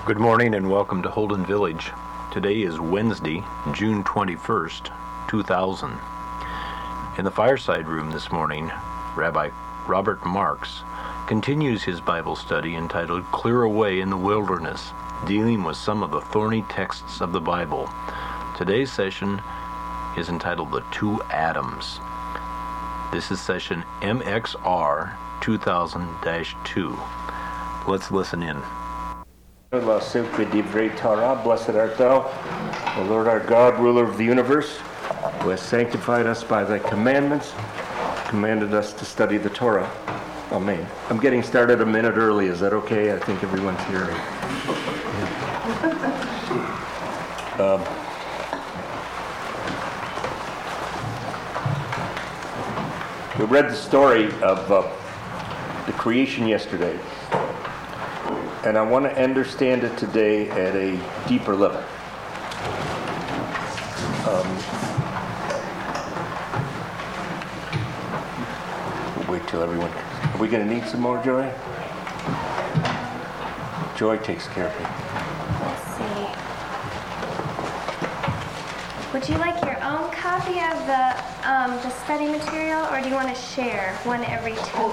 Good morning and welcome to Holden Village. Today is Wednesday, June 21st, 2000. In the fireside room this morning, Rabbi Robert Marks continues his Bible study entitled Clear Away in the Wilderness, dealing with some of the thorny texts of the Bible. Today's session is entitled The Two Adams. This is session MXR 2000-2. Let's listen in. Blessed art thou, O Lord our God, ruler of the universe, who has sanctified us by thy commandments, commanded us to study the Torah. Amen. I'm getting started a minute early. Is that okay? I think everyone's here. We read the story of the creation yesterday. And I want to understand it today at a deeper level. We'll wait till everyone. Are we going to need some more, Joy? Joy takes care of it. Let's see. Would you like your own copy of the study material, or do you want to share one every two?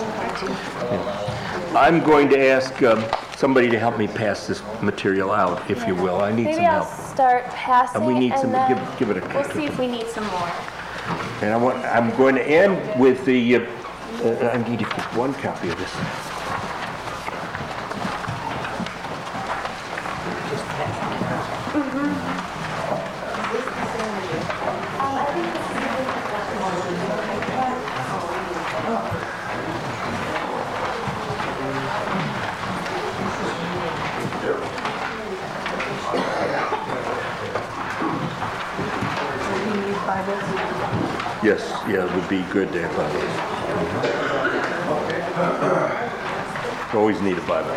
I'm going to ask somebody to help me pass this material out, if you will. I need Maybe some help. I'll start passing, And we need and some. then Give it a. we'll see if we need some more. And I'm going to end with the. I need to get one copy of this. Yes, yeah, it would be good to have Bibles. Always need a Bible.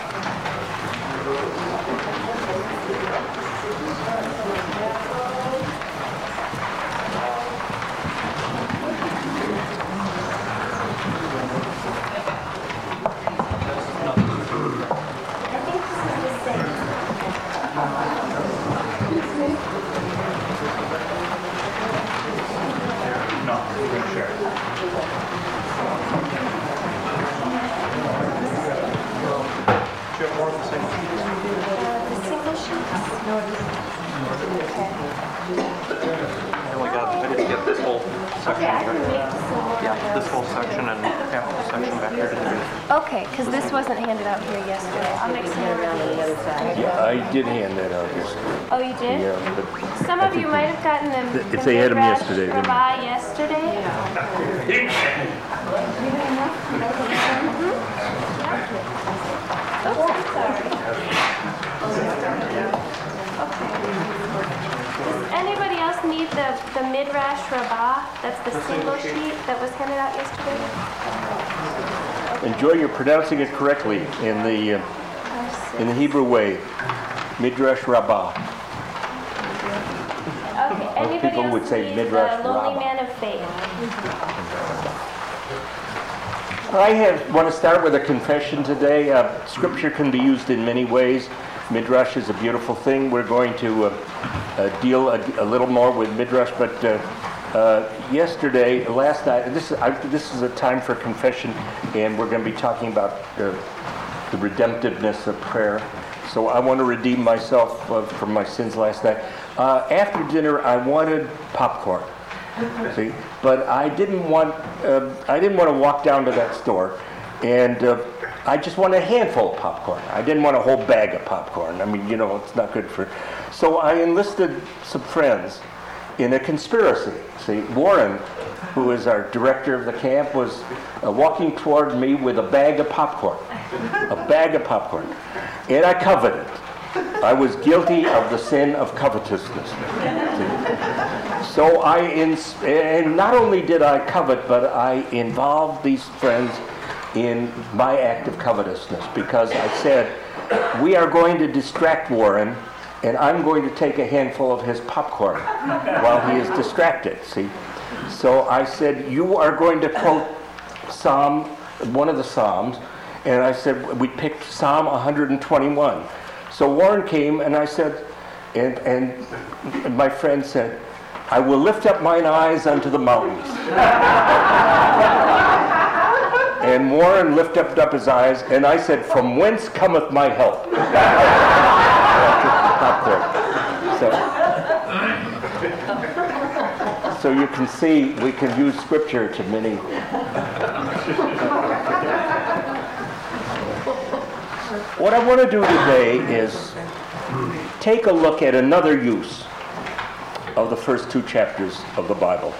Okay, because this wasn't handed out here yesterday. I'll make some more of these. Yeah, I did hand that out yesterday. Oh, you did? Yeah, but Some of you might have gotten them. If they had them yesterday, then- Yesterday. Oh, I'm sorry. Okay. Does anybody else need the Midrash Rabbah? That's the single sheet that was handed out yesterday. enjoy your pronouncing it correctly in the Hebrew way. Midrash Rabbah. Okay. Anybody people else would say need Midrash the Lonely Rabbah. Man of Faith? I want to start with a confession today. Scripture can be used in many ways. Midrash is a beautiful thing. We're going to deal a little more with Midrash, but last night, this is a time for confession, and we're going to be talking about the redemptiveness of prayer. So I want to redeem myself from my sins last night. After dinner, I wanted popcorn. See, but I didn't want to walk down to that store, and I just wanted a handful of popcorn. I didn't want a whole bag of popcorn. I mean, it's not good for. So I enlisted some friends in a conspiracy. See, Warren, who is our director of the camp, was walking toward me with a bag of popcorn, and I coveted. I was guilty of the sin of covetousness. So and not only did I covet, but I involved these friends in my act of covetousness, because I said, we are going to distract Warren, and I'm going to take a handful of his popcorn while he is distracted, see? So I said, you are going to quote one of the Psalms, and I said, we picked Psalm 121. So Warren came, and I said, and my friend said, I will lift up mine eyes unto the mountains. And Warren lifted up his eyes, and I said, from whence cometh my help? So you can see we can use scripture to many. What I want to do today is take a look at another use of the first 2 chapters of the Bible.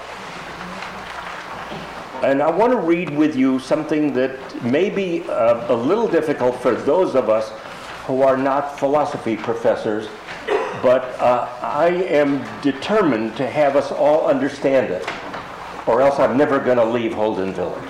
And I want to read with you something that may be a little difficult for those of us who are not philosophy professors, but I am determined to have us all understand it, or else I'm never going to leave Holden Village.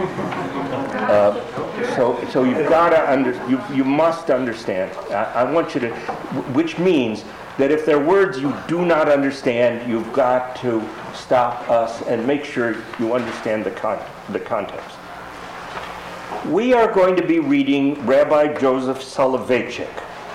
So you've got to you must understand. I want you to, which means that if there are words you do not understand, you've got to stop us and make sure you understand the context. We are going to be reading Rabbi Joseph Soloveitchik.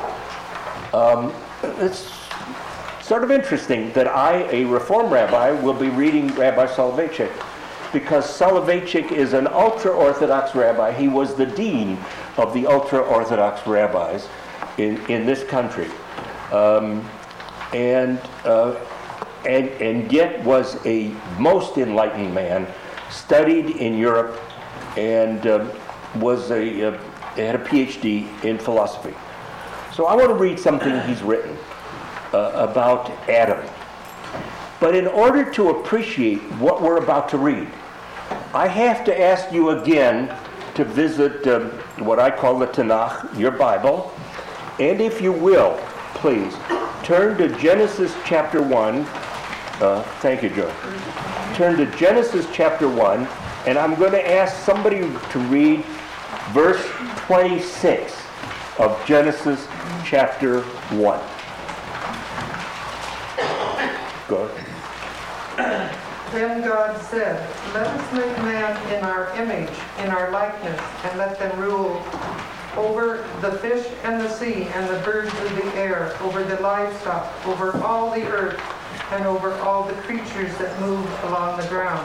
It's sort of interesting that I, a Reform rabbi, will be reading Rabbi Soloveitchik, because Soloveitchik is an ultra-Orthodox rabbi. He was the dean of the ultra-Orthodox rabbis in this country. And yet was a most enlightened man, studied in Europe, and had a PhD in philosophy. So I want to read something he's written about Adam. But in order to appreciate what we're about to read, I have to ask you again to visit what I call the Tanakh, your Bible, and if you will, please, turn to Genesis chapter 1. Thank you, Joe. Turn to Genesis chapter 1, and I'm going to ask somebody to read verse 26 of Genesis chapter 1. Go ahead. Then God said, let us make man in our image, in our likeness, and let them rule over the fish and the sea and the birds of the air, over the livestock, over all the earth, and over all the creatures that move along the ground.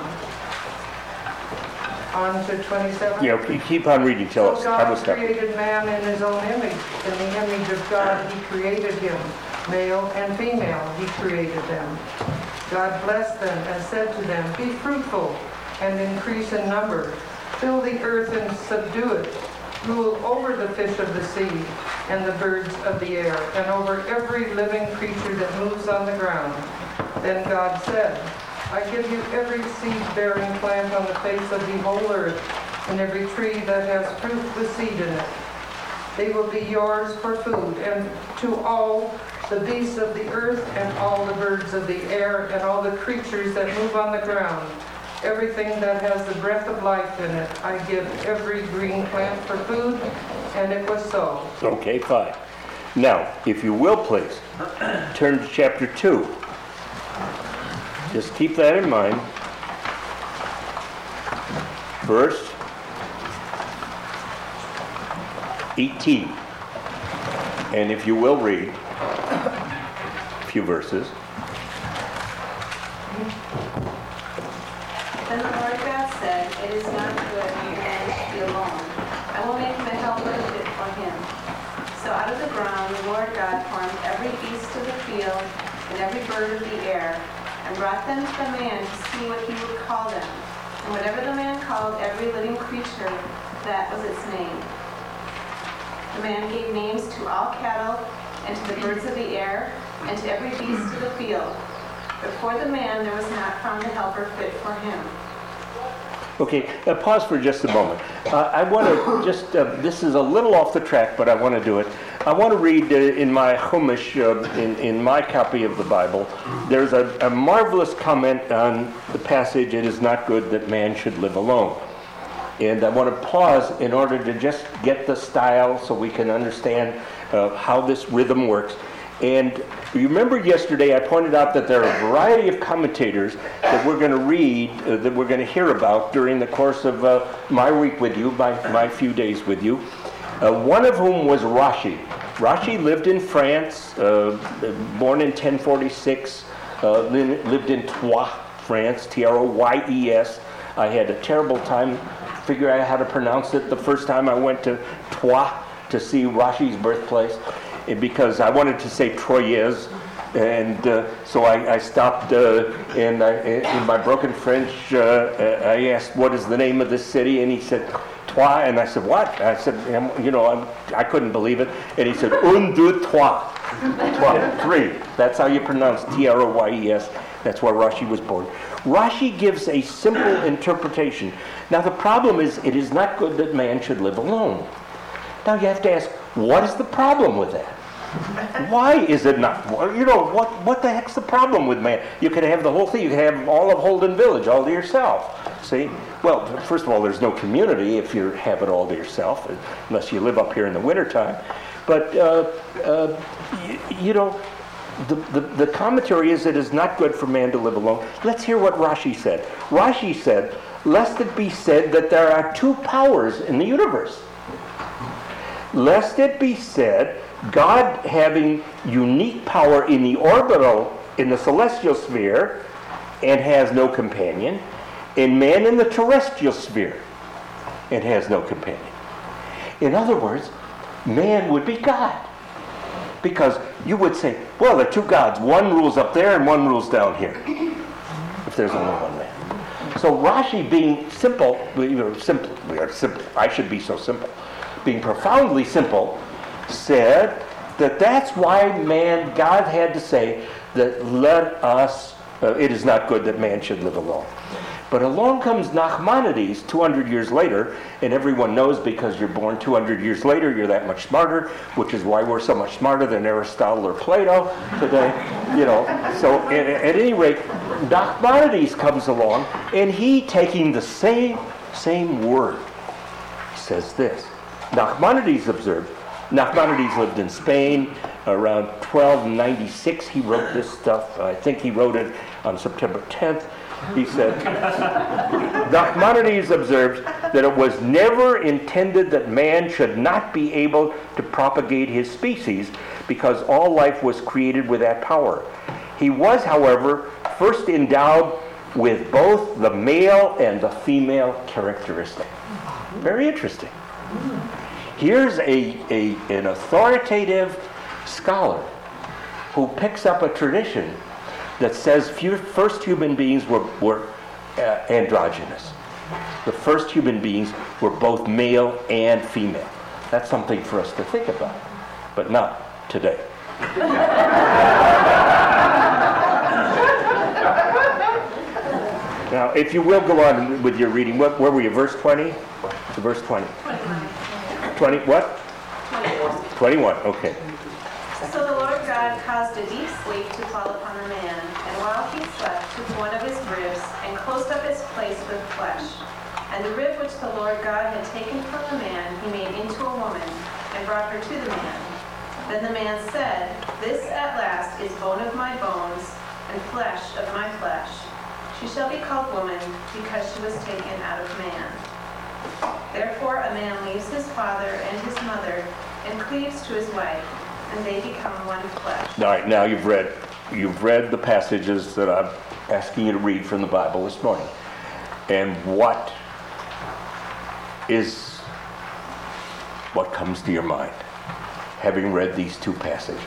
On to 27. Yeah, keep on reading. Tell us. So God created man in his own image. In the image of God he created him. Male and female he created them. God blessed them and said to them, be fruitful and increase in number. Fill the earth and subdue it. Rule over the fish of the sea and the birds of the air, and over every living creature that moves on the ground. Then God said, I give you every seed-bearing plant on the face of the whole earth, and every tree that has fruit with seed in it. They will be yours for food, and to all the beasts of the earth, and all the birds of the air, and all the creatures that move on the ground. Everything that has the breath of life in it, I give every green plant for food, and it was so. Okay, fine. Now, if you will please, turn to chapter 2. Just keep that in mind. Verse 18. And if you will read a few verses. Then the Lord God said, it is not good for man to be alone. I will make him a helper fit for him. So out of the ground the Lord God formed every beast of the field and every bird of the air, and brought them to the man to see what he would call them. And whatever the man called every living creature, that was its name. The man gave names to all cattle, and to the birds of the air, and to every beast of the field. But for the man there was not found a helper fit for him. Okay, pause for just a moment. I want to just, this is a little off the track, but I want to do it. I want to read in my Chumash, in my copy of the Bible, there's a marvelous comment on the passage, it is not good that man should live alone. And I want to pause in order to just get the style so we can understand how this rhythm works. And you remember yesterday I pointed out that there are a variety of commentators that we're going to read, that we're going to hear about during the course of my week with you, my few days with you. One of whom was Rashi. Rashi lived in France, born in 1046, lived in Troyes, France, Troyes. I had a terrible time figuring out how to pronounce it the first time I went to Troyes to see Rashi's birthplace, because I wanted to say Troyes. And so I stopped, and in my broken French, I asked, what is the name of this city? And he said, Troyes. And I said, what? I said, I couldn't believe it. And he said, un, deux, trois. Troyes, three. That's how you pronounce Troyes. That's where Rashi was born. Rashi gives a simple interpretation. Now the problem is, it is not good that man should live alone. Now you have to ask, what is the problem with that? Why is it not? What the heck's the problem with man? You could have the whole thing. You could have all of Holden Village all to yourself. See? Well, first of all, there's no community if you have it all to yourself, unless you live up here in the wintertime. But, the commentary is it is not good for man to live alone. Let's hear what Rashi said. Rashi said, lest it be said that there are two powers in the universe. Lest it be said, God having unique power in the celestial sphere, and has no companion, and man in the terrestrial sphere, and has no companion. In other words, man would be God. Because you would say, well, there are two gods. One rules up there and one rules down here. If there's only one man. So Rashi, being simple, I should be so simple, being profoundly simple, said that that's why God had to say that it is not good that man should live alone. But along comes Nachmanides 200 years later, and everyone knows because you're born 200 years later, you're that much smarter, which is why we're so much smarter than Aristotle or Plato today. So at any rate, Nachmanides comes along, and he, taking the same word, says this. Nachmanides lived in Spain around 1296. He wrote this stuff. I think he wrote it on September 10th. He said, Nachmanides observed that it was never intended that man should not be able to propagate his species, because all life was created with that power. He was, however, first endowed with both the male and the female characteristic. Very interesting. Here's an authoritative scholar who picks up a tradition that says first human beings were androgynous. The first human beings were both male and female. That's something for us to think about, but not today. Now, if you will go on with your reading, where were you, verse 20? To verse 20. 20, what? 21, okay. So the Lord God caused a deep sleep to fall upon the man, and while he slept, took one of his ribs and closed up its place with flesh. And the rib which the Lord God had taken from the man, he made into a woman, and brought her to the man. Then the man said, This at last is bone of my bones, and flesh of my flesh. She shall be called woman, because she was taken out of man. Therefore a man leaves his father and his mother, and cleaves to his wife, and they become one flesh. All right, now you've read the passages that I'm asking you to read from the Bible this morning. And what comes to your mind, having read these two passages?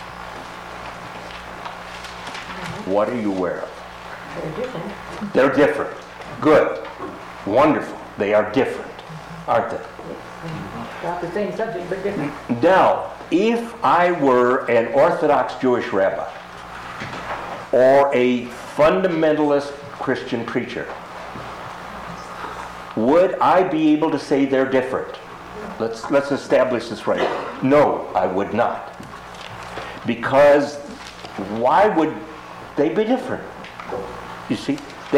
What are you aware of? They're different. They're different. Good. Wonderful. They are different, aren't they? About the same subject, but different. Now, if I were an Orthodox Jewish rabbi or a fundamentalist Christian preacher, would I be able to say they're different? Let's establish this right. No, I would not. Because why would they be different? You see,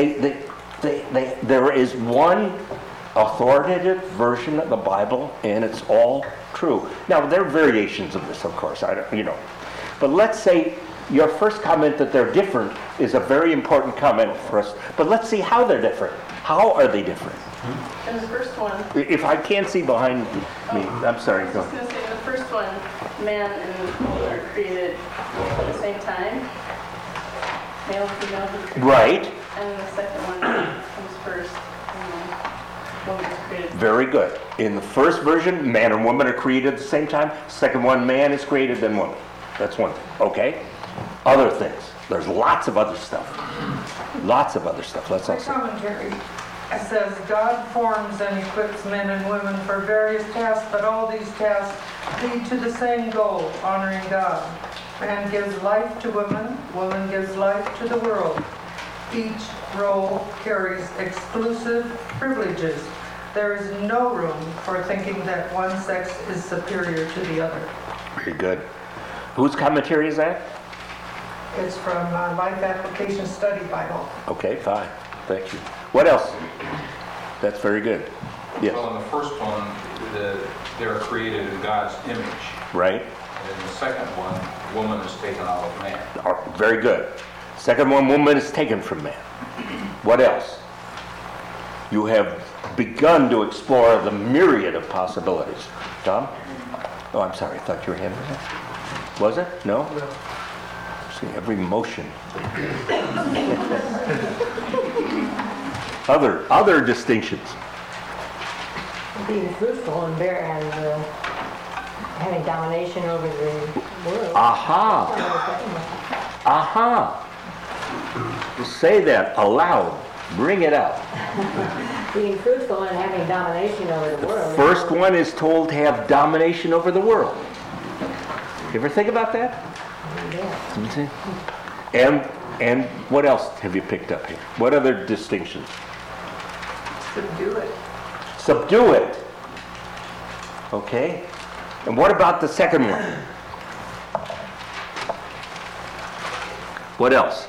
there is one authoritative version of the Bible, and it's all true. Now, there are variations of this, of course. But let's say your first comment that they're different is a very important comment for us. But let's see how they're different. How are they different? And the first one, If I can't see behind me, I'm sorry. I was Go. just going to say, the first one, man and woman are created at the same time. Male, female, he created. Right. And the second one comes first, and then woman is created. Very good. In the first version, man and woman are created at the same time. Second one, man is created, then woman. That's one thing. Okay? Other things. There's lots of other stuff. Lots of other stuff. Let's The also. commentary says, God forms and equips men and women for various tasks, but all these tasks lead to the same goal, honoring God. Man gives life to woman, woman gives life to the world. Each role carries exclusive privileges. There is no room for thinking that one sex is superior to the other. Very good. Whose commentary is that? It's from Life Application Study Bible. Okay, fine. Thank you. What else? That's very good. Yes. Well, in the first one, they're created in God's image. Right? And in the second one, woman is taken out of man. Very good. Second one, woman is taken from man. What else? You have begun to explore the myriad of possibilities. Tom? Oh, I'm sorry. I thought your hand was up. Was it? No? See, every motion. Other distinctions. Being fruitful and having domination over the world. Aha! Aha! Say that aloud. Bring it out. Being fruitful and having domination over the world. First one is told to have domination over the world. You ever think about that? Yeah. And what else have you picked up here? What other distinctions? Subdue it. Subdue it. Okay. And what about the second one? What else?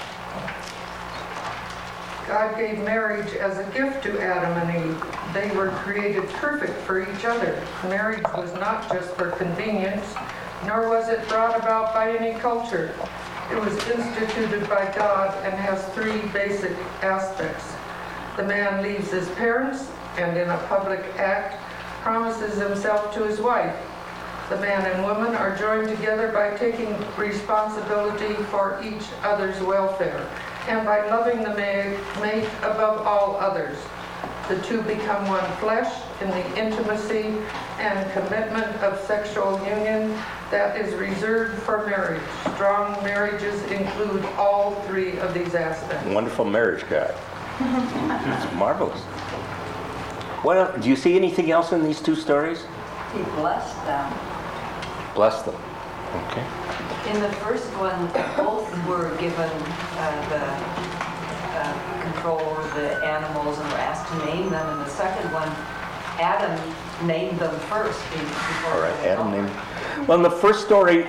God gave marriage as a gift to Adam and Eve. They were created perfect for each other. Marriage was not just for convenience, nor was it brought about by any culture. It was instituted by God and has three basic aspects. The man leaves his parents and in a public act promises himself to his wife. The man and woman are joined together by taking responsibility for each other's welfare and by loving the mate above all others. The two become one flesh in the intimacy and commitment of sexual union that is reserved for marriage. Strong marriages include all three of these aspects. Wonderful marriage guide. It's marvelous. Well, do you see anything else in these two stories? He blessed them. Bless them. Okay. In the first one, both were given the control over the animals and were asked to name them. In the second one, Adam named them first. Before All right, they were Adam born. named. Well, in the first story,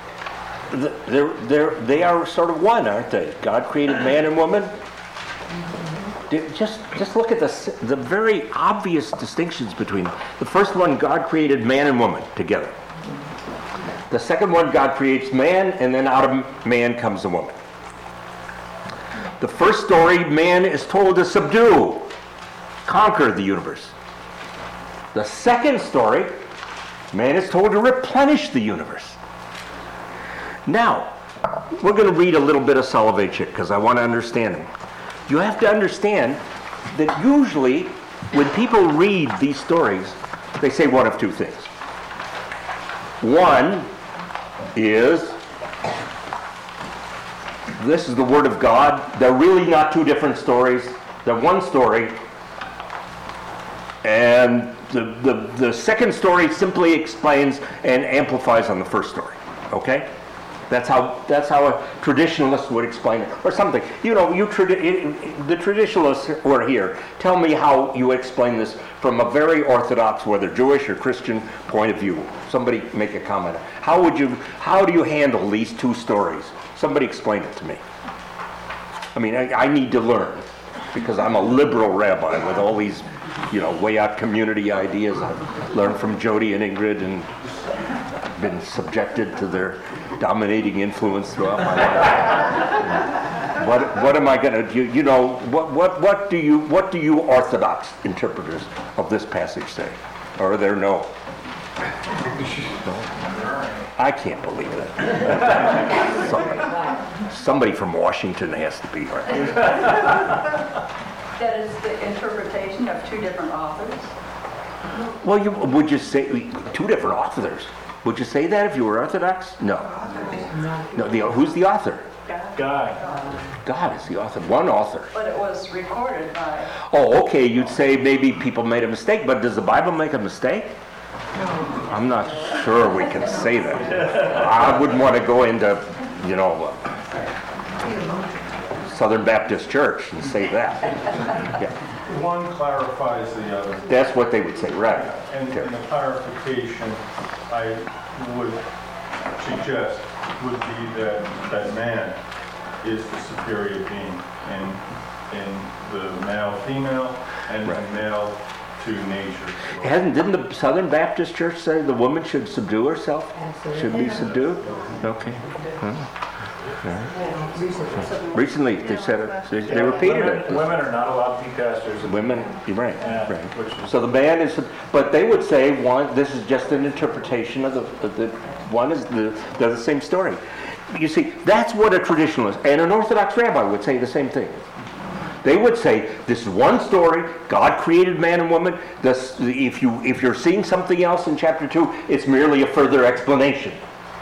they are sort of one, aren't they? God created man and woman. Just look at the very obvious distinctions between them. The first one, God created man and woman together. The second one, God creates man, and then out of man comes a woman. The first story, man is told to subdue, conquer the universe. The second story, man is told to replenish the universe. Now, we're going to read a little bit of Soloveitchik because I want to understand him. You have to understand that usually when people read these stories, they say one of two things. One is, this is the Word of God. They're really not two different stories. They're one story. And the second story simply explains and amplifies on the first story. Okay? That's how a traditionalist would explain it, or something. You know, the traditionalists who are here, tell me how you explain this from a very orthodox, whether Jewish or Christian point of view. Somebody make a comment. How do you handle these two stories? Somebody explain it to me. I mean, I need to learn because I'm a liberal rabbi with all these, way out community ideas I've learned from Jody and Ingrid and been subjected to their dominating influence throughout my life. What am I going to do? What do you Orthodox interpreters of this passage say? Or are there no? I can't believe it. Somebody from Washington has to be right. That is the interpretation of two different authors. Well, would you say two different authors? Would you say that if you were Orthodox? No. No. Who's the author? God. God is the author. One author. But it was recorded by... Oh, okay. You'd say maybe people made a mistake, but does the Bible make a mistake? I'm not sure we can say that. I wouldn't want to go into, Southern Baptist Church and say that. Yeah. One clarifies the other. That's what they would say, right. And the clarification I would suggest would be that man is the superior being in the male-female and the male to nature. Didn't the Southern Baptist Church say the woman should subdue herself? Absolutely. Should be subdued? Okay. Recently, they said it. They repeated it. Women are not allowed to be pastors. Women, you're right. Which is, So the man is, but they would say this is just an interpretation of the one is they're the same story. You see, that's what a traditionalist and an Orthodox rabbi would say the same thing. They would say this is one story. God created man and woman. If you're seeing something else in chapter 2, it's merely a further explanation.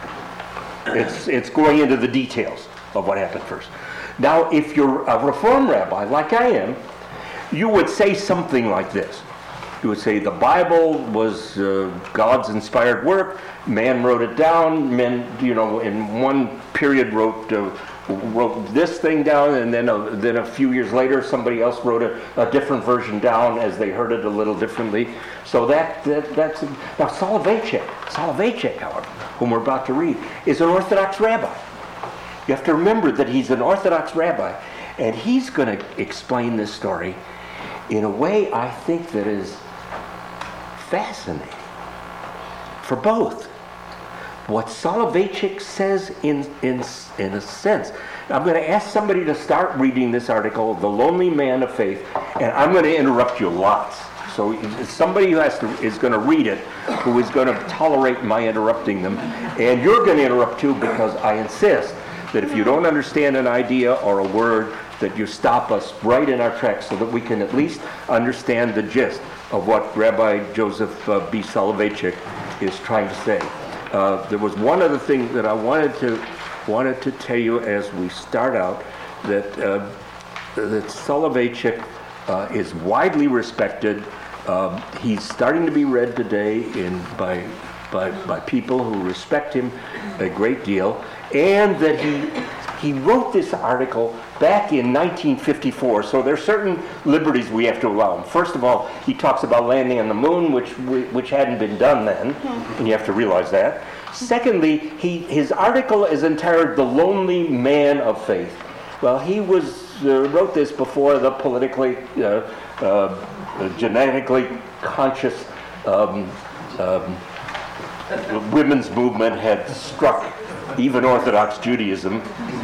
It's going into the details of what happened first. Now, if you're a Reform rabbi like I am, you would say something like this. You would say the Bible was God's inspired work. Man wrote it down. Men, in one period wrote this thing down, and then a few years later, somebody else wrote a different version down as they heard it a little differently. So that's now Soloveitchik, however, whom we're about to read, is an Orthodox rabbi. You have to remember that he's an Orthodox rabbi, and he's going to explain this story in a way I think that is fascinating for both. What Soloveitchik says in a sense. I'm going to ask somebody to start reading this article, The Lonely Man of Faith, and I'm going to interrupt you lots. So somebody who is going to read it, who is going to tolerate my interrupting them, and you're going to interrupt too, because I insist that if you don't understand an idea or a word, that you stop us right in our tracks so that we can at least understand the gist of what Rabbi Joseph B. Soloveitchik is trying to say. There was one other thing that I wanted to tell you as we start out, that Soloveitchik is widely respected. He's starting to be read today by people who respect him a great deal, and that he wrote this article back in 1954, so there are certain liberties we have to allow him. First of all, he talks about landing on the moon, which hadn't been done then, and you have to realize that. Secondly, his article is entitled "The Lonely Man of Faith." Well, he wrote this before the politically, genetically conscious women's movement had struck even Orthodox Judaism.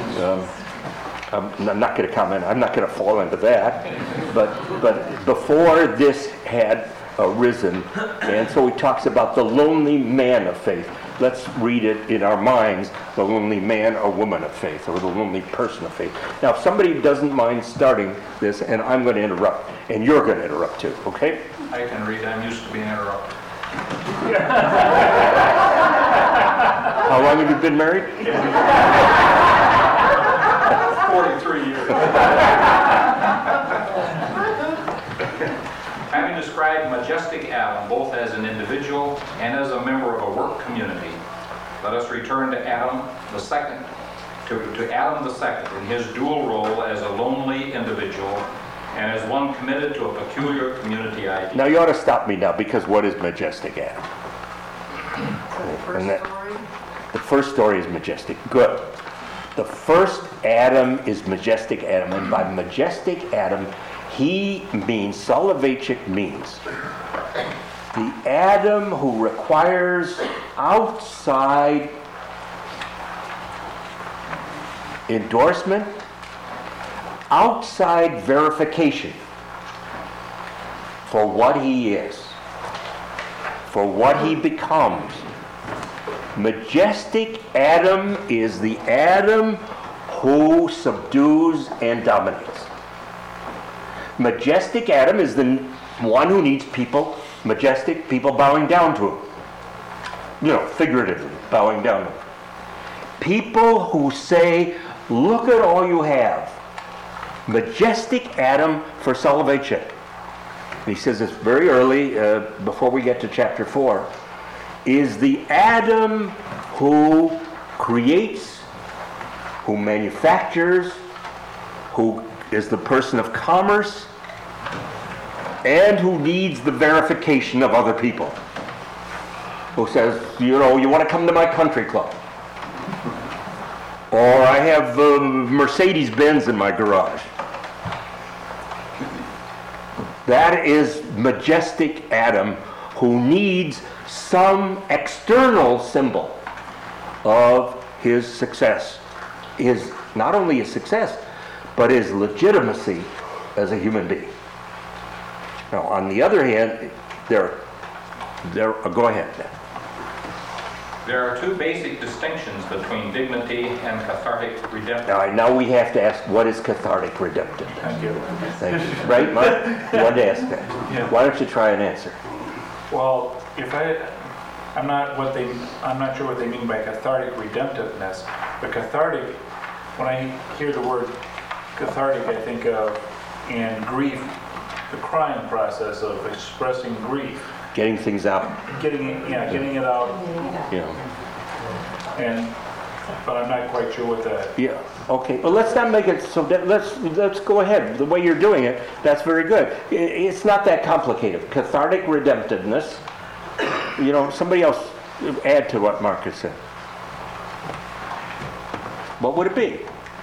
I'm not going to comment. I'm not going to fall into that. But before this had arisen, and so he talks about the lonely man of faith. Let's read it in our minds: the lonely man or woman of faith, or the lonely person of faith. Now, if somebody doesn't mind starting this, and I'm going to interrupt, and you're going to interrupt too, okay? I can read. I'm used to being interrupted. How long have you been married? 43 years. Having described majestic Adam both as an individual and as a member of a work community, let us return to Adam the second, to Adam the second in his dual role as a lonely individual and as one committed to a peculiar community idea. Now you ought to stop me now, because what is majestic Adam? The first story is majestic. Good. The first Adam is majestic Adam, and by majestic Adam, Soloveitchik means the Adam who requires outside endorsement, outside verification for what he is, for what he becomes, Majestic Adam is the Adam who subdues and dominates. Majestic Adam is the one who needs people, majestic people bowing down to him. You know, figuratively, bowing down to him. People who say, look at all you have. Majestic Adam for Soloveitchik. He says this very early, before we get to chapter 4, is the Adam who creates, who manufactures, who is the person of commerce, and who needs the verification of other people. Who says, you know, you want to come to my country club? Or I have Mercedes-Benz in my garage. That is majestic Adam who needs some external symbol of his success. His, not only his success, but his legitimacy as a human being. Now, on the other hand, go ahead. There are two basic distinctions between dignity and cathartic redemption. Now we have to ask, what is cathartic redemption? Thank you. Thank you. Right, Mark? You wanted to ask that. Yeah. Why don't you try and answer? Well, I'm not sure what they mean by cathartic redemptiveness, but cathartic, when I hear the word cathartic, I think of in grief, the crying process of expressing grief. Getting things out. Getting it out. Yeah. But I'm not quite sure what that. Yeah. Okay. Well, let's not make it so. Let's go ahead. The way you're doing it, that's very good. It's not that complicated. Cathartic redemptiveness. You know, somebody else add to what Marcus said. What would it be?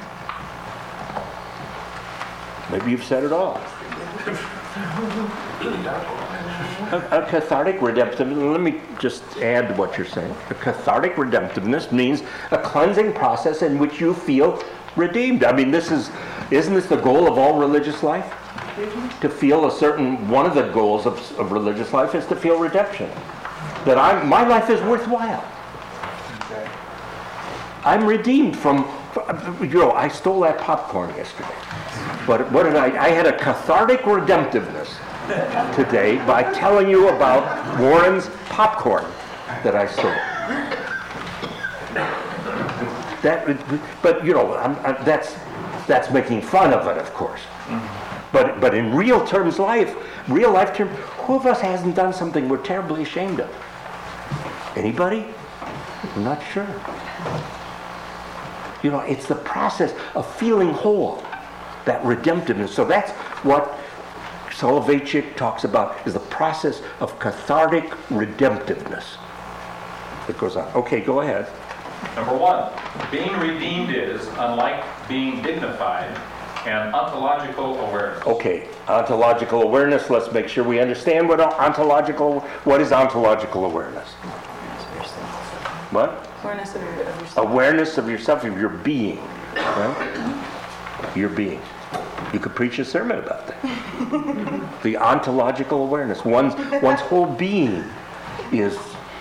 Maybe you've said it all. A cathartic redemptiveness, let me just add to what you're saying. A cathartic redemptiveness means a cleansing process in which you feel redeemed. I mean, isn't this the goal of all religious life? To feel one of the goals of religious life is to feel redemption. That my life is worthwhile. Okay. I'm redeemed from, I stole that popcorn yesterday. But what did I had a cathartic redemptiveness today by telling you about Warren's popcorn that I stole. That's making fun of it, of course. But in real life terms, who of us hasn't done something we're terribly ashamed of? Anybody? I'm not sure. You know, it's the process of feeling whole, that redemptiveness. So that's what Soloveitchik talks about, is the process of cathartic redemptiveness. It goes on. Okay, go ahead. Number one, being redeemed is, unlike being dignified, an ontological awareness. Okay, ontological awareness. Let's make sure we understand what is ontological awareness. What? Awareness of yourself. Awareness of yourself, of your being. Right? Your being. You could preach a sermon about that. The ontological awareness. One's whole being is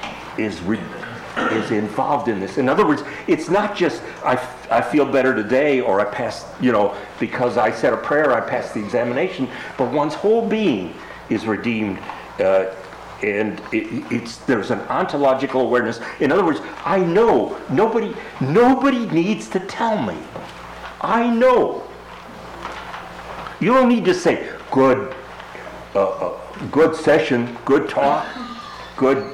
involved in this. In other words, it's not just I feel better today, or I passed, because I said a prayer, I passed the examination, but one's whole being is redeemed, and there's an ontological awareness. In other words, I know nobody needs to tell me. I know. You don't need to say good session, good talk, good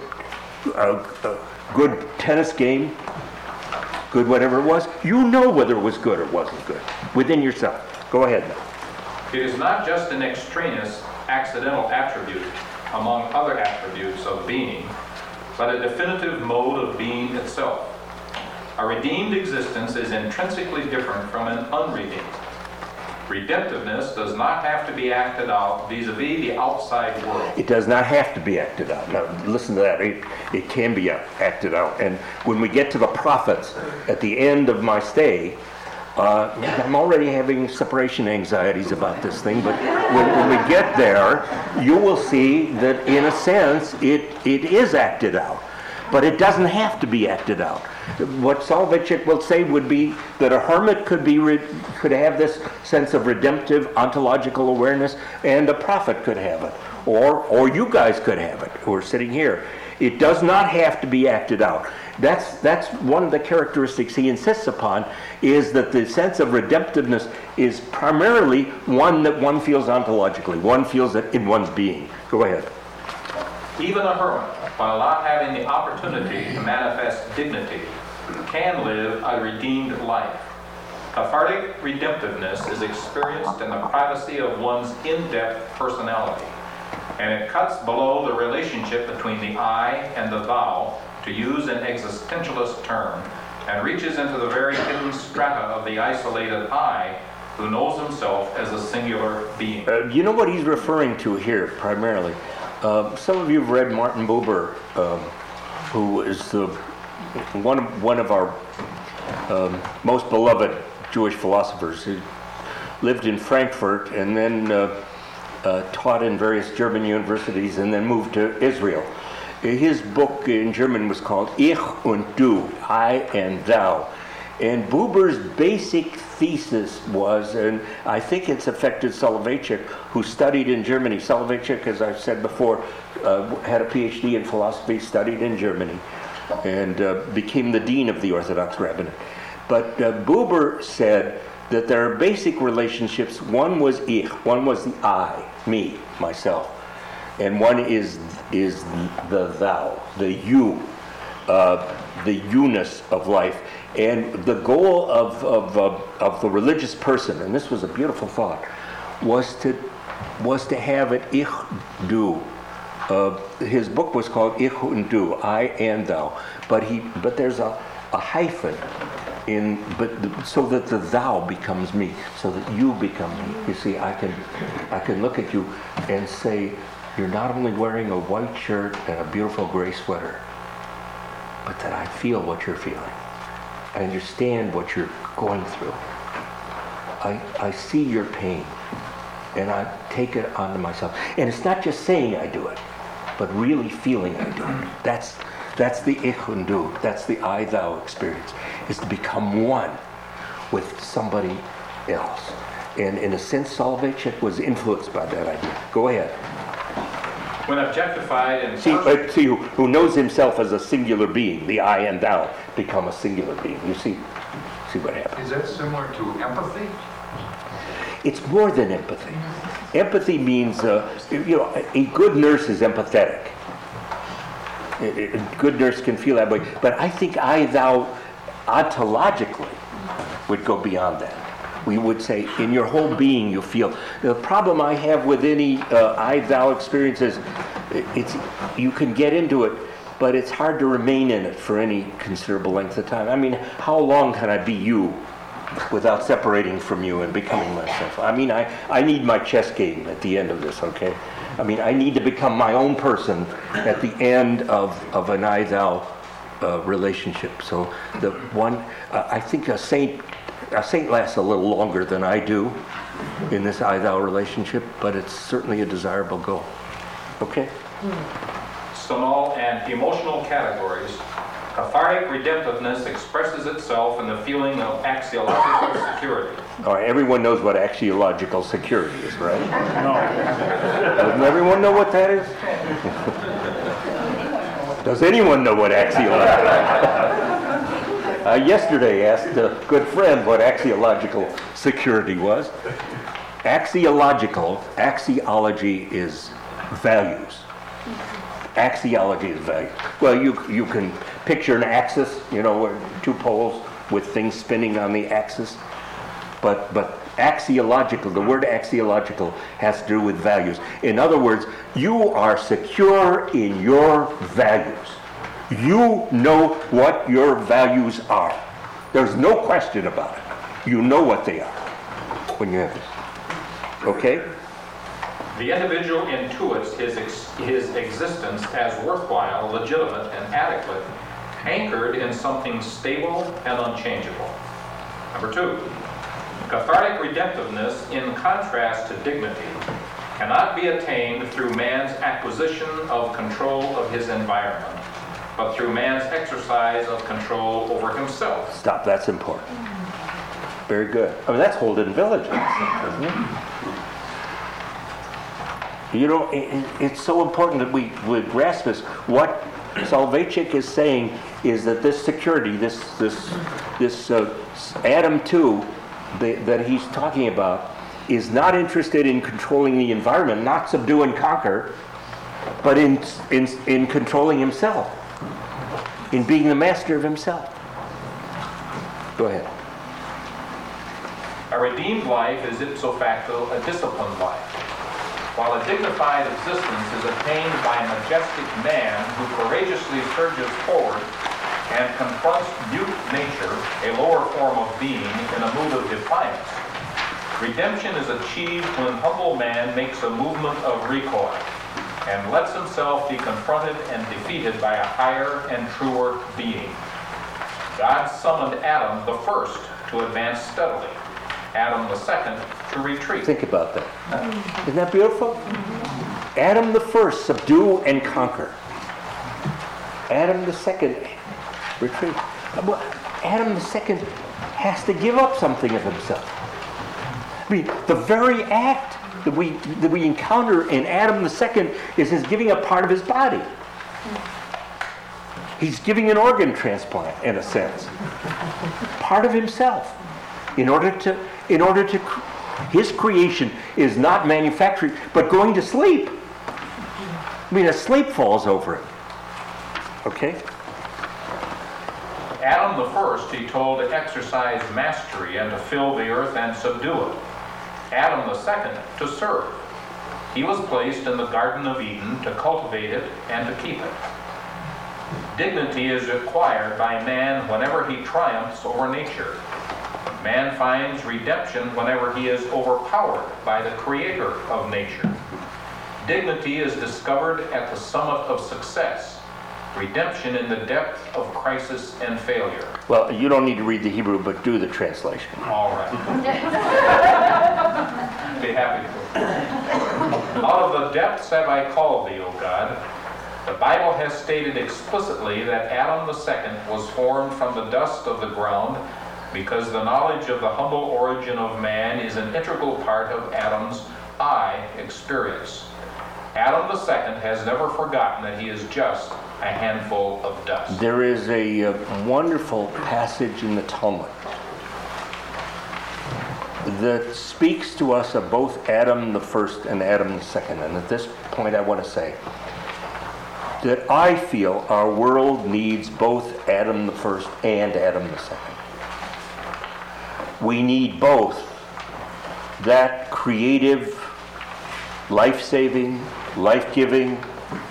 tennis game, good whatever it was. You know whether it was good or wasn't good within yourself. Go ahead now. It is not just an extraneous, accidental attribute among other attributes of being, but a definitive mode of being itself. A redeemed existence is intrinsically different from an unredeemed. Redemptiveness does not have to be acted out vis-a-vis the outside world. It does not have to be acted out. Now, listen to that. It can be acted out. And when we get to the prophets at the end of my stay, I'm already having separation anxieties about this thing, but when we get there, you will see that in a sense it is acted out. But it doesn't have to be acted out. What Soloveitchik will say would be that a hermit could have this sense of redemptive ontological awareness, and a prophet could have it, or you guys could have it, who are sitting here. It does not have to be acted out. That's one of the characteristics he insists upon, is that the sense of redemptiveness is primarily one that one feels ontologically. One feels it in one's being. Go ahead. Even a hermit, while not having the opportunity to manifest dignity, can live a redeemed life. Cathartic redemptiveness is experienced in the privacy of one's in-depth personality, and it cuts below the relationship between the I and the thou, to use an existentialist term, and reaches into the very hidden strata of the isolated I, who knows himself as a singular being. You know what he's referring to here, primarily? Some of you have read Martin Buber, who is one of our most beloved Jewish philosophers. He lived in Frankfurt and then taught in various German universities and then moved to Israel. His book in German was called Ich und Du, I and Thou. And Buber's basic thesis was, and I think it's affected Soloveitchik, who studied in Germany. Soloveitchik, as I've said before, had a PhD in philosophy, studied in Germany, and became the dean of the Orthodox Rabbinate. But Buber said that there are basic relationships. One was ich, one was the I, me, myself. And one is the thou, the you, the you-ness of life. And the goal of the religious person, and this was a beautiful thought, was to have it ich du. His book was called Ich und Du, I and Thou. But there's a hyphen so that the thou becomes me, so that you become me. You see, I can look at you and say, you're not only wearing a white shirt and a beautiful gray sweater, but that I feel what you're feeling. I understand what you're going through. I see your pain, and I take it onto myself. And it's not just saying I do it, but really feeling I do it. That's the Ich und Du. That's the I-thou experience, is to become one with somebody else. And in a sense, Soloveitchik was influenced by that idea. Go ahead. When objectified and see who knows himself as a singular being, the I and Thou become a singular being. You see what happens. Is that similar to empathy? It's more than empathy. Empathy means, a good nurse is empathetic. A good nurse can feel that way. But I think I-thou ontologically would go beyond that. We would say, in your whole being, you feel. The problem I have with any I-thou experience is, you can get into it, but it's hard to remain in it for any considerable length of time. I mean, how long can I be you without separating from you and becoming myself? I mean, I need my chess game at the end of this, okay? I mean, I need to become my own person at the end of an I-thou relationship. So the one, I think a saint lasts a little longer than I do in this I-thou relationship, but it's certainly a desirable goal. Okay? Sonal and emotional categories, cathartic redemptiveness expresses itself in the feeling of axiological security. All right, everyone knows what axiological security is, right? No. Doesn't everyone know what that is? Does anyone know what axiological is? Yesterday asked a good friend what axiological security was. Axiology is values. Axiology is values. Well, you can picture an axis, two poles with things spinning on the axis. But axiological, the word axiological has to do with values. In other words, you are secure in your values. You know what your values are. There's no question about it. You know what they are when you have this. Okay? The individual intuits his existence as worthwhile, legitimate, and adequate, anchored in something stable and unchangeable. Number 2, cathartic redemptiveness, in contrast to dignity, cannot be attained through man's acquisition of control of his environment, but through man's exercise of control over himself. Stop, that's important. Very good. I mean, that's Holden Village, isn't it? You know, it's so important that we grasp this. What Soloveitchik is saying is that this security, this Adam 2 that he's talking about, is not interested in controlling the environment, not subdue and conquer, but in controlling himself, in being the master of himself. Go ahead. A redeemed life is ipso facto a disciplined life, while a dignified existence is attained by a majestic man who courageously surges forward and confronts mute nature, a lower form of being, in a mood of defiance. Redemption is achieved when humble man makes a movement of recoil and lets himself be confronted and defeated by a higher and truer being. God summoned Adam the first to advance steadily, Adam the second to retreat. Think about that. Isn't that beautiful? Adam the first, subdue and conquer. Adam the second, retreat. Well, Adam the second has to give up something of himself. I mean, the very act that we encounter in Adam the second is his giving up part of his body. He's giving an organ transplant, in a sense. Part of himself. In order to his creation is not manufacturing, but going to sleep. I mean, a sleep falls over him. Okay? Adam the first, he told, to exercise mastery and to fill the earth and subdue it. Adam the second, to serve. He was placed in the Garden of Eden to cultivate it and to keep it. Dignity is acquired by man whenever he triumphs over nature. Man finds redemption whenever he is overpowered by the creator of nature. Dignity is discovered at the summit of success. Redemption in the depth of crisis and failure. Well, you don't need to read the Hebrew, but do the translation. All right. Be happy to. Out of the depths have I called thee, O God. The Bible has stated explicitly that Adam the second was formed from the dust of the ground, because the knowledge of the humble origin of man is an integral part of Adam's I experience. Adam the second has never forgotten that he is just a handful of dust. There is a wonderful passage in the Talmud that speaks to us of both Adam the first and Adam the second. And at this point I want to say that I feel our world needs both Adam the first and Adam the second. We need both that creative, life-saving, life-giving,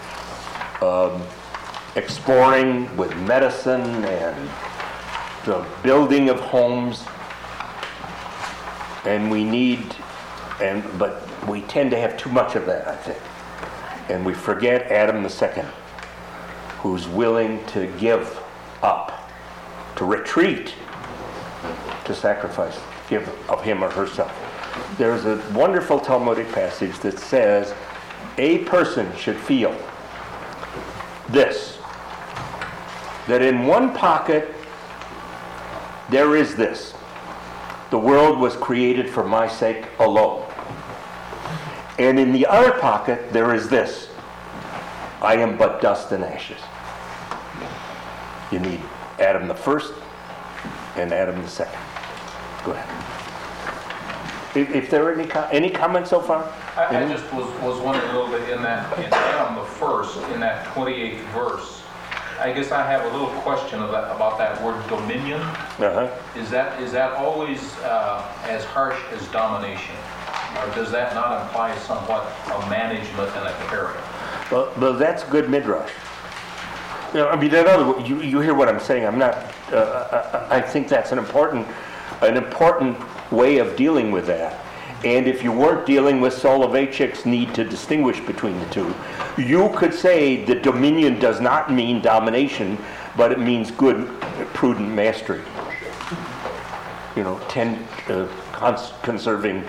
exploring with medicine and the building of homes, and but we tend to have too much of that, I think. And we forget Adam the second, who's willing to give up, to retreat, to sacrifice, give of him or herself. There's a wonderful Talmudic passage that says a person should feel this, that in one pocket there is this: the world was created for my sake alone. And in the other pocket there is this: I am but dust and ashes. You need Adam the first and Adam the second. Go ahead. If there are any comments so far? I just was wondering a little bit in Adam the first, in that 28th verse. I guess I have a little question about that word dominion. Uh-huh. Is that always as harsh as domination? Or does that not imply somewhat of management and a carrier? Well, that's good midrash. You know, I mean, in other words, you hear what I'm saying. I'm not. I think that's an important way of dealing with that. And if you weren't dealing with Soloveitchik's need to distinguish between the two, you could say that dominion does not mean domination, but it means good, prudent mastery. You know, conserving,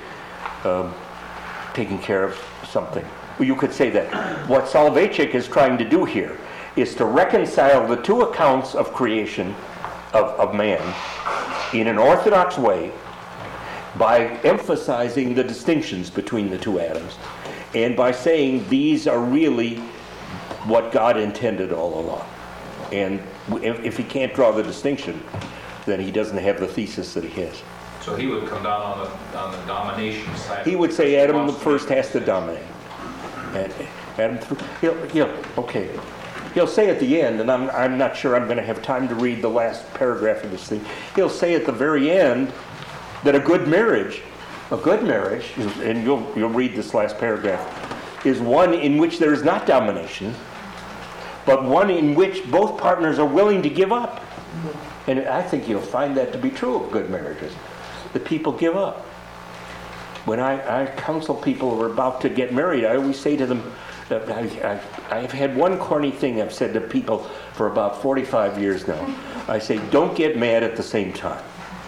taking care of something. Well, you could say that. What Soloveitchik is trying to do here is to reconcile the two accounts of creation of man in an orthodox way by emphasizing the distinctions between the two Adams and by saying these are really what God intended all along. And if he can't draw the distinction, then he doesn't have the thesis that he has. So he would come down on the domination side. He would say Adam the first has to dominate. And Adam, he'll say at the end, and I'm not sure I'm going to have time to read the last paragraph of this thing. He'll say at the very end that a good marriage, and you'll read this last paragraph, is one in which there is not domination, but one in which both partners are willing to give up. And I think you'll find that to be true of good marriages. The people give up. When I counsel people who are about to get married, I always say to them, I've had one corny thing I've said to people for about 45 years now. I say, don't get mad at the same time.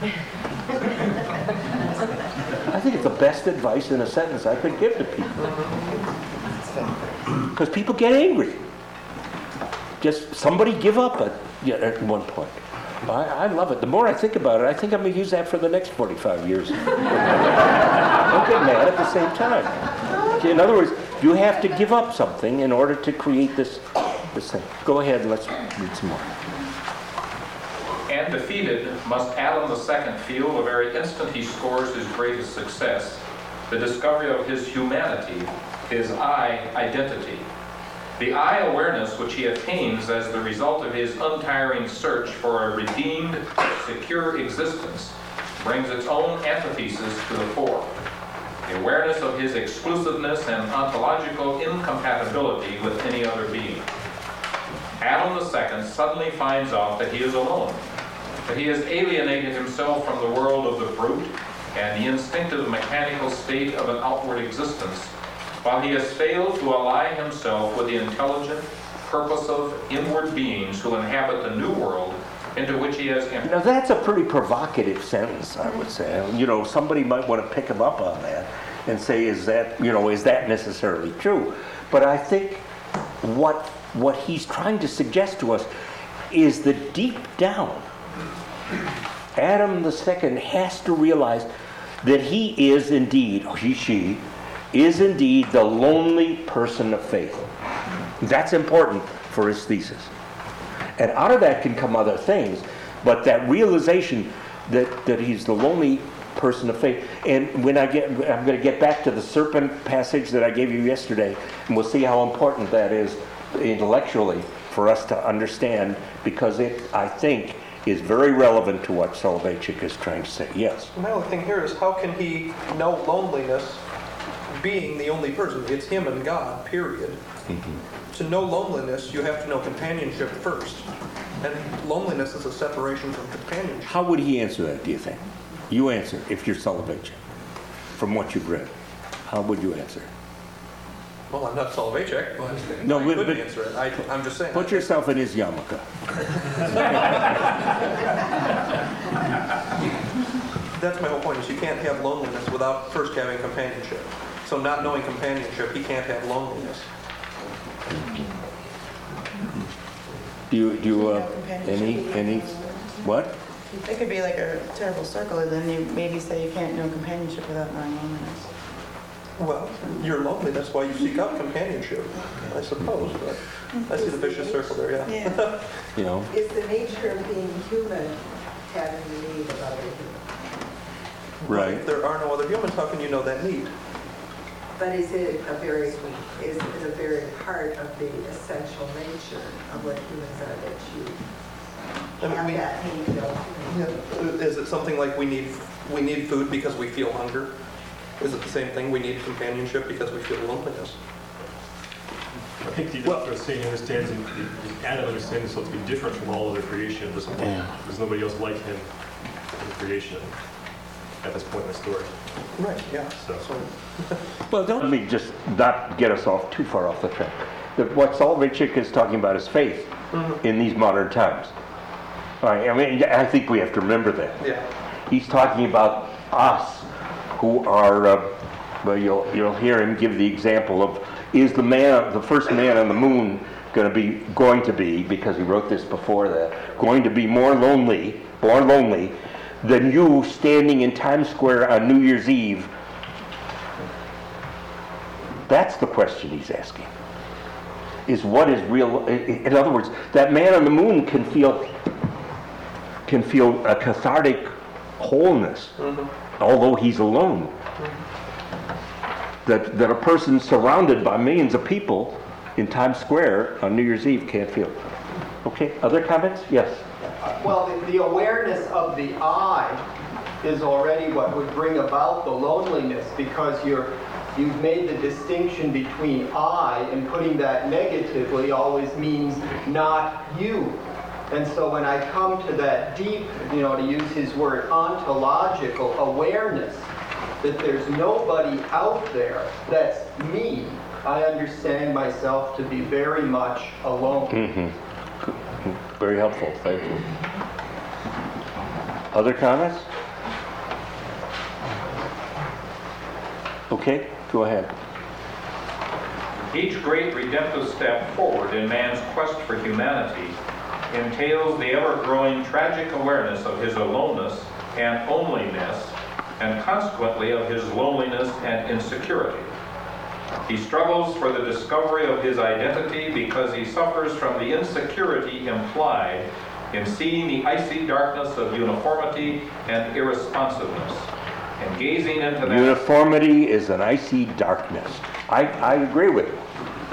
I think it's the best advice in a sentence I could give to people. Because people get angry. Just somebody give up at one point. I love it. The more I think about it, I think I'm going to use that for the next 45 years. Don't get mad at the same time. In other words, you have to give up something in order to create this thing. Go ahead and let's read some more. And defeated, must Adam the second feel the very instant he scores his greatest success, the discovery of his humanity, his I identity. The I awareness which he attains as the result of his untiring search for a redeemed, secure existence brings its own antithesis to the fore. The awareness of his exclusiveness and ontological incompatibility with any other being. Adam the second suddenly finds out that he is alone, that he has alienated himself from the world of the brute and the instinctive mechanical state of an outward existence, while he has failed to ally himself with the intelligent, purposive, inward beings who inhabit the new world into which he has entered. Now that's a pretty provocative sentence, I would say. Somebody might want to pick him up on that and say, is that necessarily true? But I think what he's trying to suggest to us is that deep down, Adam the second has to realize that he is indeed, or she is indeed the lonely person of faith. That's important for his thesis. And out of that can come other things, but that realization that he's the lonely person of faith. And I'm going to get back to the serpent passage that I gave you yesterday, and we'll see how important that is intellectually for us to understand, because it, I think, is very relevant to what Soloveitchik is trying to say. Yes? My only thing here is, how can he know loneliness being the only person? It's him and God, period. Mm-hmm. To know loneliness, you have to know companionship first. And loneliness is a separation from companionship. How would he answer that, do you think? You answer, if you're Soloveitchik, from what you've read. How would you answer? Well, I'm not Soloveitchik, but no, I couldn't answer it. I'm just saying. Put yourself in his yarmulke. That's my whole point, is you can't have loneliness without first having companionship. So not knowing companionship, he can't have loneliness. Do you any what? It could be like a terrible circle, and then you maybe say you can't know companionship without knowing loneliness. Well, you're lonely, that's why you seek out companionship, I suppose, but I see the vicious circle there, yeah. Is the nature of being human having the need of other humans? Right. If there are no other humans, how can you know that need? But is it a very part of the essential nature of what humans are that you have that need to go through? Is it something like we need food because we feel hunger? Is it the same thing? We need companionship because we feel loneliness. I think the Adam understands himself to be different from all other creation at this point. There's nobody else like him in creation at this point in the story. Right, yeah. So. Well, let me just not get us off too far off the track. What Soloveitchik is talking about is faith in these modern times. I mean, I think we have to remember that. Yeah. He's talking about us who are, well, you'll hear him give the example of, is the first man on the moon going to be, because he wrote this before that, going to be more lonely than you standing in Times Square on New Year's Eve? That's the question he's asking. Is what is real? In other words, that man on the moon can feel a cathartic wholeness, although he's alone. That a person surrounded by millions of people in Times Square on New Year's Eve can't feel. Okay, other comments? Yes. Well, the awareness of the I is already what would bring about the loneliness, because you've made the distinction between I, and putting that negatively always means not you. And so when I come to that deep, to use his word, ontological awareness, that there's nobody out there that's me, I understand myself to be very much alone. Mm-hmm. Very helpful, thank you. Other comments? Okay, go ahead. Each great redemptive step forward in man's quest for humanity entails the ever-growing tragic awareness of his aloneness and onlyness, and consequently of his loneliness and insecurity. He struggles for the discovery of his identity because he suffers from the insecurity implied in seeing the icy darkness of uniformity and irresponsiveness, and gazing into that... Uniformity is an icy darkness. I agree with you.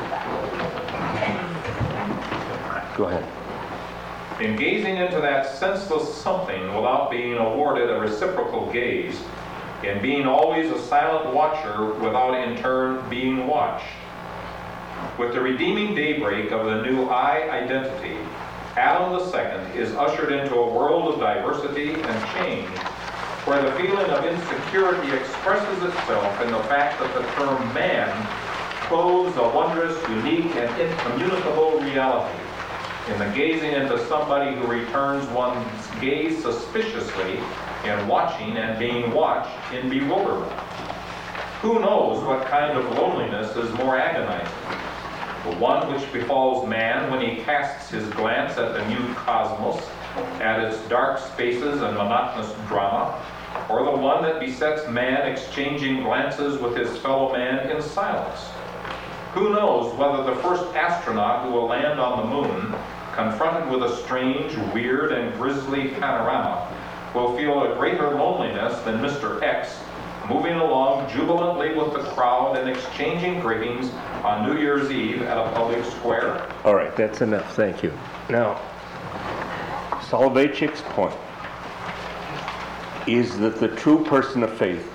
Go ahead. In gazing into that senseless something without being awarded a reciprocal gaze, in being always a silent watcher without in turn being watched. With the redeeming daybreak of the new I identity, Adam II is ushered into a world of diversity and change, where the feeling of insecurity expresses itself in the fact that the term man clothes a wondrous, unique, and incommunicable reality, in the gazing into somebody who returns one's gaze suspiciously, in watching and being watched in bewilderment. Who knows what kind of loneliness is more agonizing? The one which befalls man when he casts his glance at the nude cosmos, at its dark spaces and monotonous drama, or the one that besets man exchanging glances with his fellow man in silence? Who knows whether the first astronaut who will land on the moon, confronted with a strange, weird, and grisly panorama, will feel a greater loneliness than Mr. X, moving along jubilantly with the crowd and exchanging greetings on New Year's Eve at a public square? All right, that's enough, thank you. Now, Soloveitchik's point is that the true person of faith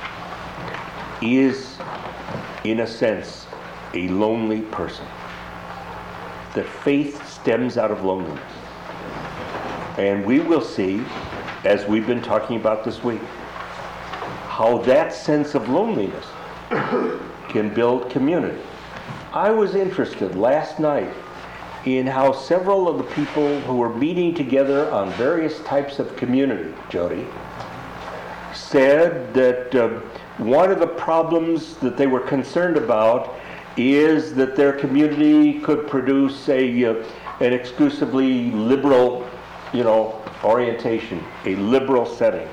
is, in a sense, a lonely person. That faith stems out of loneliness. And we will see, as we've been talking about this week, how that sense of loneliness can build community. I was interested last night in how several of the people who were meeting together on various types of community, Jody, said that one of the problems that they were concerned about is that their community could produce an exclusively liberal, orientation, a liberal setting.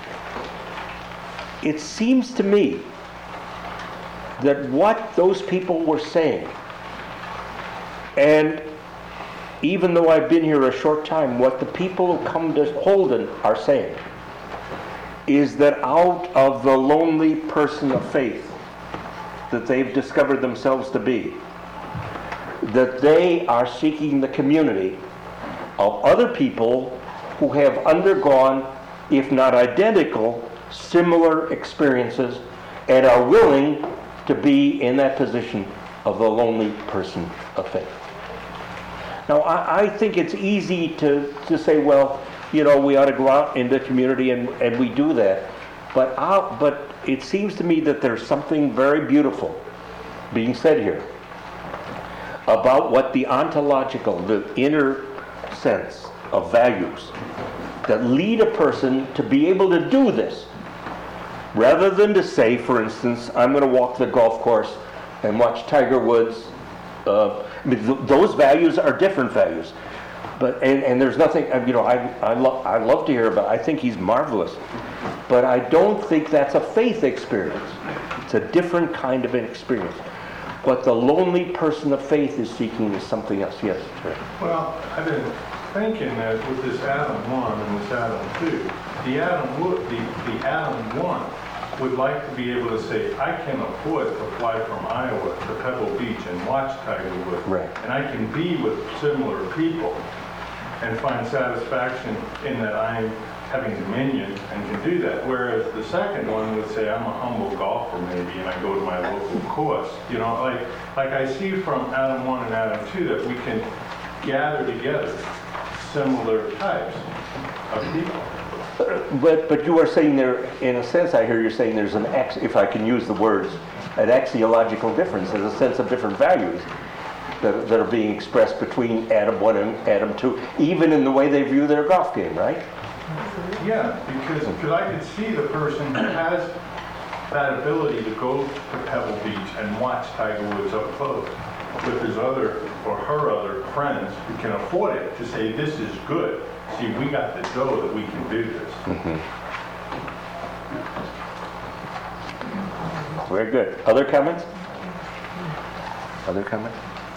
It seems to me that what those people were saying, and even though I've been here a short time, what the people who come to Holden are saying is that out of the lonely person of faith that they've discovered themselves to be, that they are seeking the community of other people who have undergone, if not identical, similar experiences and are willing to be in that position of the lonely person of faith. Now, I think it's easy to say, well, we ought to go out in the community, and we do that. But it seems to me that there's something very beautiful being said here about what the ontological, the inner sense of values that lead a person to be able to do this, rather than to say, for instance, I'm going to walk the golf course and watch Tiger Woods I mean, those values are different values. But, and there's nothing, I love to hear about, I think he's marvelous. But I don't think that's a faith experience. It's a different kind of an experience. What the lonely person of faith is seeking is something else. Yes, Rick. Well, I've been thinking that with this Adam 1 and this Adam 2, the Adam 1 would like to be able to say, I can afford to fly from Iowa to Pebble Beach and watch Tiger Woods. Right. And I can be with similar people and find satisfaction in that I'm having dominion and can do that. Whereas the second one would say, I'm a humble golfer maybe, and I go to my local course. Like I see from Adam 1 and Adam 2 that we can gather together similar types of people. But you are saying there, in a sense, I hear you're saying there's an if I can use the words, an axiological difference. There's a sense of different values that are being expressed between Adam 1 and Adam 2, even in the way they view their golf game, right? Yeah, because I could see the person who has that ability to go to Pebble Beach and watch Tiger Woods up close with his other or her other friends who can afford it to say, this is good. See, we got the dough that we can do this. Mm-hmm. Very good. Other comments? Other comments?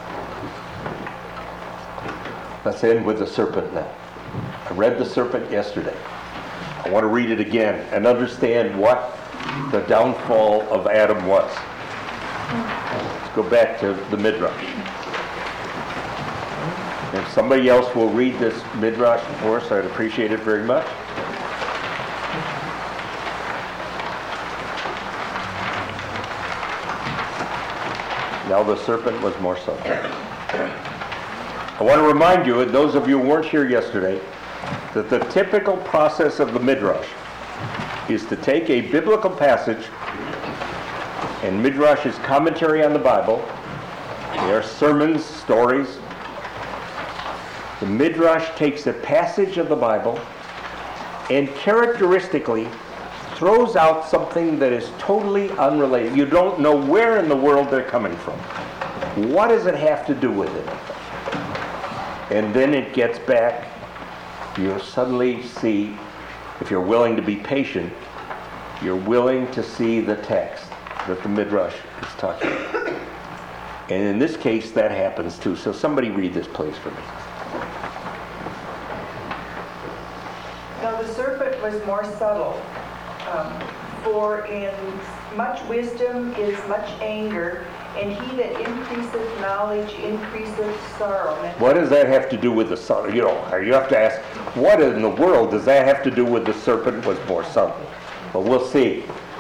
Let's end with the serpent now. I read the serpent yesterday. I want to read it again and understand what the downfall of Adam was. Let's go back to the Midrash. If somebody else will read this Midrash for us, I'd appreciate it very much. Now the serpent was more subtle. I want to remind you, and those of you who weren't here yesterday, that the typical process of the Midrash is to take a biblical passage, and Midrash is commentary on the Bible. They are sermons, stories. The Midrash takes a passage of the Bible and characteristically throws out something that is totally unrelated. You don't know where in the world they're coming from. What does it have to do with it? And then it gets back. You suddenly see, if you're willing to be patient, you're willing to see the text that the Midrash is talking about. And in this case, that happens too. So somebody read this, please, for me. Now the serpent was more subtle, for in much wisdom is much anger, and he that increaseth knowledge increaseth sorrow. What does that have to do with the son? You have to ask, what in the world does that have to do with the serpent was more subtle? But we'll see.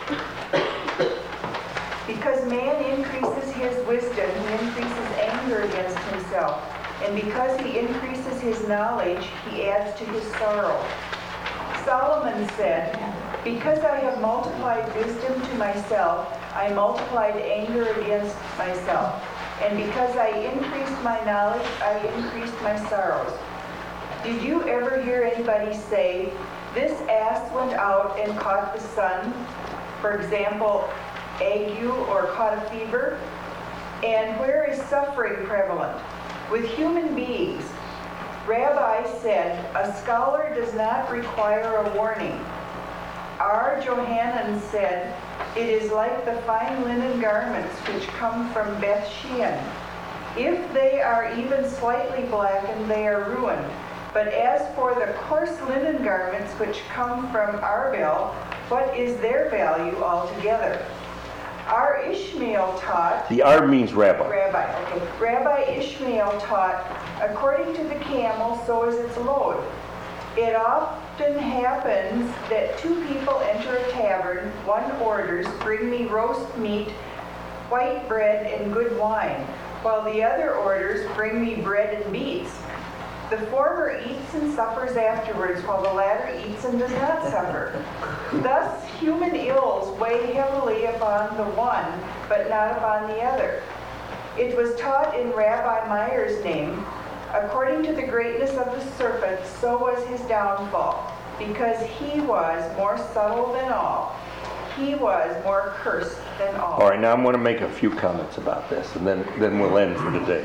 Because man increases his wisdom, he increases anger against himself. And because he increases his knowledge, he adds to his sorrow. Solomon said, because I have multiplied wisdom to myself, I multiplied anger against myself. And because I increased my knowledge, I increased my sorrows. Did you ever hear anybody say, this ass went out and caught the sun? For example, ague or caught a fever? And where is suffering prevalent? With human beings. Rabbi said, a scholar does not require a warning. R. Johanan said, it is like the fine linen garments which come from Beth Shean. If they are even slightly blackened, they are ruined. But as for the coarse linen garments which come from Arbel, what is their value altogether? Our Ishmael taught... The R means rabbi. Rabbi, okay. Rabbi Ishmael taught, according to the camel, so is its load. It often happens that two people enter a tavern. One orders, bring me roast meat, white bread, and good wine, while the other orders, bring me bread and beets. The former eats and suffers afterwards, while the latter eats and does not suffer. Thus, human ills weigh heavily upon the one, but not upon the other. It was taught in Rabbi Meyer's name, according to the greatness of the serpent, so was his downfall, because he was more subtle than all. he was more cursed than all. All right, now I'm going to make a few comments about this, and then we'll end for today.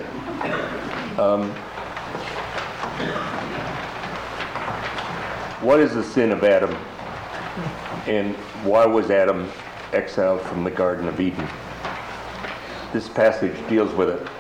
What is the sin of Adam, and why was Adam exiled from the Garden of Eden? This passage deals with it.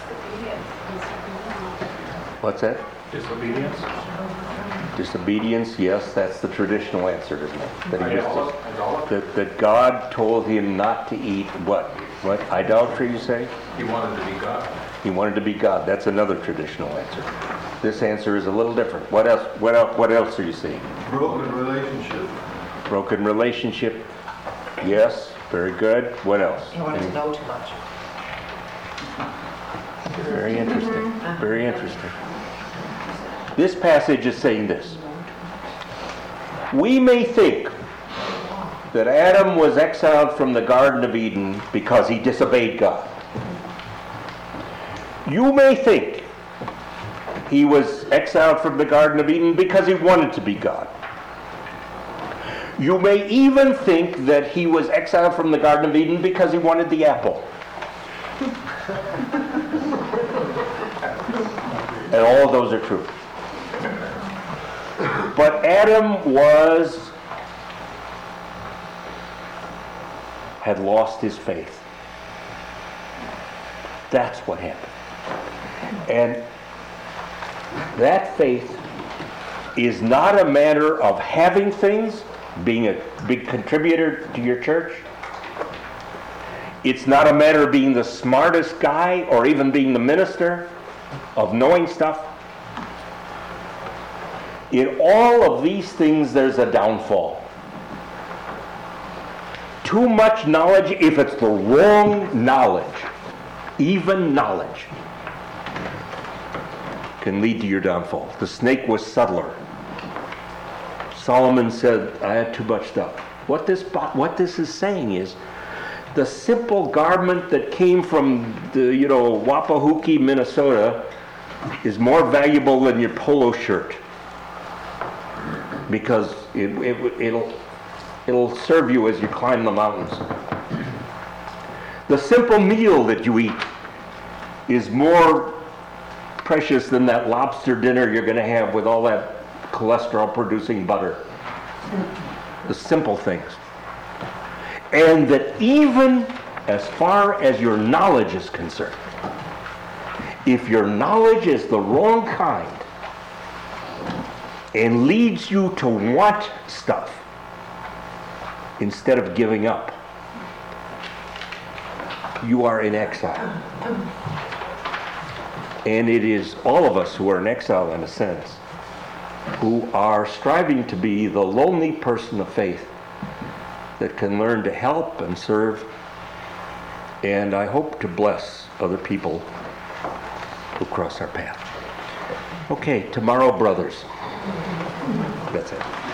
What's that? Disobedience? Disobedience, yes, that's the traditional answer, isn't it? That God told him not to eat what? What? Idolatry, you say? He wanted to be God. He wanted to be God. That's another traditional answer. This answer is a little different. What else? What else are you seeing? Broken relationship. Broken relationship. Yes, very good. What else? He wanted to know too much. Very interesting. Very interesting. This passage is saying this. We may think that Adam was exiled from the Garden of Eden because he disobeyed God. You may think he was exiled from the Garden of Eden because he wanted to be God. You may even think that he was exiled from the Garden of Eden because he wanted the apple. And all of those are true. But Adam had lost his faith. That's what happened. And that faith is not a matter of having things, being a big contributor to your church. It's not a matter of being the smartest guy or even being the minister, of knowing stuff. In all of these things, there's a downfall. Too much knowledge, if it's the wrong knowledge, even knowledge, can lead to your downfall. The snake was subtler. Solomon said, I had too much stuff. What this is saying is, the simple garment that came from the, Wapahookie, Minnesota, is more valuable than your polo shirt, because it'll serve you as you climb the mountains. The simple meal that you eat is more precious than that lobster dinner you're going to have with all that cholesterol-producing butter. The simple things. And that even as far as your knowledge is concerned, if your knowledge is the wrong kind and leads you to want stuff instead of giving up, you are in exile. And it is all of us who are in exile, in a sense, who are striving to be the lonely person of faith that can learn to help and serve, and I hope to bless other people who cross our path. Okay, tomorrow, brothers. That's it.